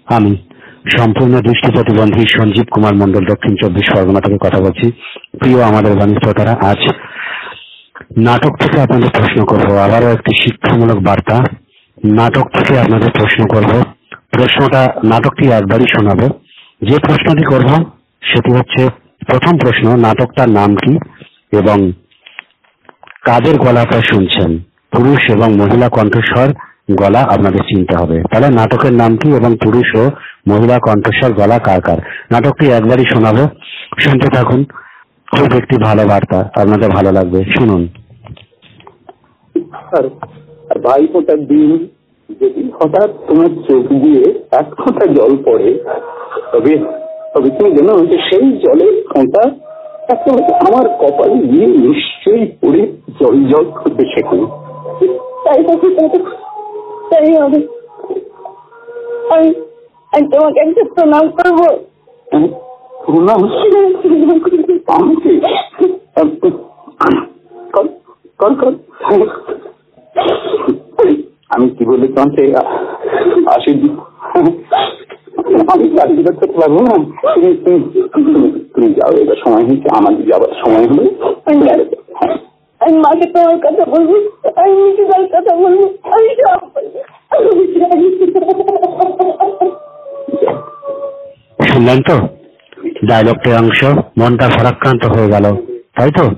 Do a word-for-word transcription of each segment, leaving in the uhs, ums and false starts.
আমি সম্পূর্ণ দৃষ্টি প্রতিবন্ধী সঞ্জীব কুমার মন্ডল দক্ষিণ চব্বিশ পরগনা থেকে কথা বলছি। প্রিয় আমাদের বাণী শ্রোতারা, আজ নাটক থেকে আপনাদের প্রশ্ন করব, আবারও একটি শিক্ষামূলক বার্তা। নাটক থেকে আপনাদের প্রশ্ন করব, প্রশ্নটা নাটকটি একবারই শোনাবো। যে প্রশ্নটি করব সেটি হচ্ছে, প্রথম প্রশ্ন, নাটকটার নাম কি এবং কাদের গলাটা শুনছেন? পুরুষ এবং মহিলা কণ্ঠস্বর গলা আপনাদের চিনতে হবে। তাহলে নাটকের নাম কি এবং পুরুষ ও মহিলা কণ্ঠস্বর গলা কার কার? নাটকটি একবারই শোনাবো, শুনতে থাকুন। খুব একটি ভালো বার্তা, আপনাদের ভালো লাগবে, শুনুন। ভাই ফোটার দিন যদি হঠাৎ তোমার চোখ দিয়ে এক ফোঁটা জল পড়ে, তবে তবে তুমি জানো যে সেই জলের ফোঁটা আমার কপালে গিয়ে নিশ্চয়ই পড়ে জল জল করতে শেখে। তাই তাই হবে। আমি আমি তোমাকে একটা প্রণাম করবো। প্রণাম? আমি কি বলে তোমাকে আসি? আমি চাকরি করতে পারবো না। তুমি যাও, এবার সময় হয়েছে, আমাদের যাওয়ার সময় হলে আমি মাকে তোমার কথা বলবো, আমি নিজের কথা বলবো, আমি সব বলবো। শুনলেন তো ডায়লগটির অংশ? মনটা ভারাক্রান্ত হয়ে গেল, তাই তো?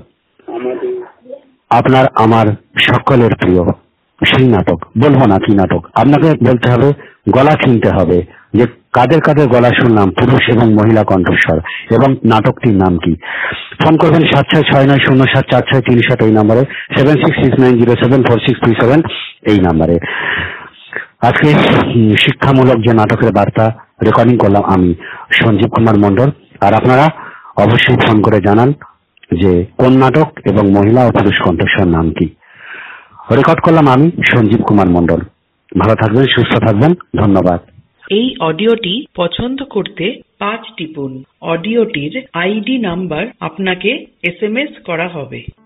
আপনার আমার সকলের প্রিয় সেই নাটক, বলবো না কি নাটক, আপনাকে বলতে হবে, গলা চিনতে হবে যে কাদের কাদের গলা শুনলাম, পুরুষ এবং মহিলা কণ্ঠস্বর, এবং নাটকটির নাম কি। ফোন করবেন সাত ছয় ছয় নয় শূন্য সাত চার ছয় তিন সাত এই নাম্বারে, seven six six nine zero seven four six three seven এই নাম্বারে। আজকে শিক্ষামূলক যে নাটকের বার্তা রেকর্ডিং করলাম আমি, সঞ্জীব কুমার মন্ডল। আর আপনারা অবশ্যই ফোন করে জানান যে কোন নাটক এবং মহিলা ও পুরুষ কণ্ঠস্বর নাম কি। রেকর্ড করলাম আমি, সঞ্জীব কুমার মন্ডল। ভালো থাকবেন, সুস্থ থাকবেন, ধন্যবাদ। এই অডিওটি পছন্দ করতে পাঁচ টিপুন। অডিওটির আইডি নাম্বার আপনাকে এস এম এস করা হবে।